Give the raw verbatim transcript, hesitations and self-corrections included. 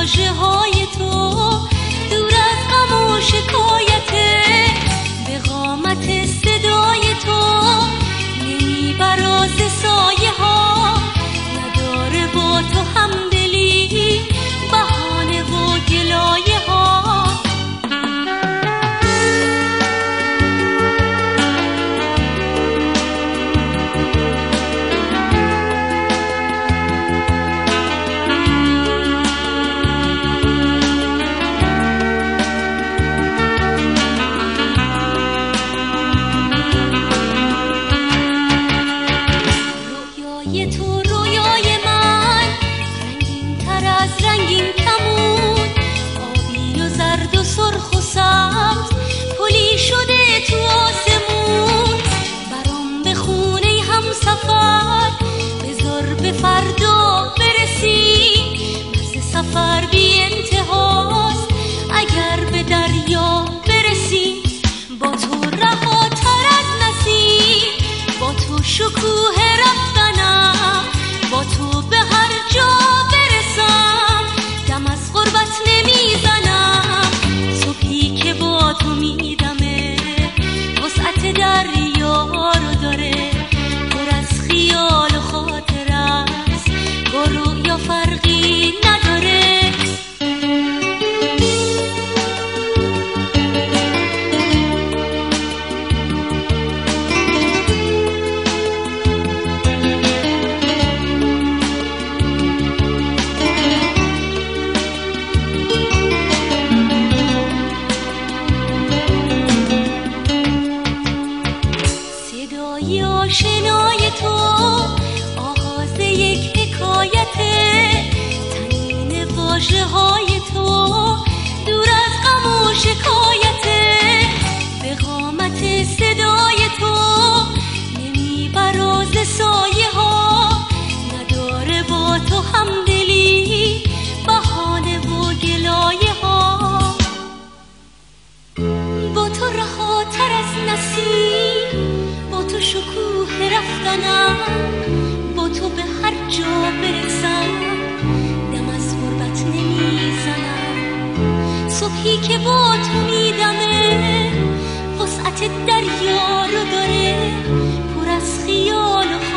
واژه های تو دور از غم و شکایته، به قامت صدای تو نمیبراز سایه ها، نداره با تو همدلی بهانه و گلایه ها. فردا برسی مرز سفر بی انتهاست، اگر به دریا برسی با تو رهاتر از نسیم، با تو شکوه رفتنم، با تو به هر جا برسم دم از غربت نمیزنم. صبحی که با تو میدمه وسعت دریا رو داره، پر از خیال و خاطر است، با رویا فرقی نداره. صدای آشنای تو آغاز یک حکایته، تنین واژه های تو دور از غم و شکایته، به قامت صدای تو نمیبراز سایه ها، نداره با تو همدلی بهانه و گلایه ها. با تو رهاتر از نسیم، با تو شکوه رفتنم، با تو به هر جا برسم دم از غربت نمیزنم. صبحی که با تو میدمه وسعت دریا رو داره، پر از خیال و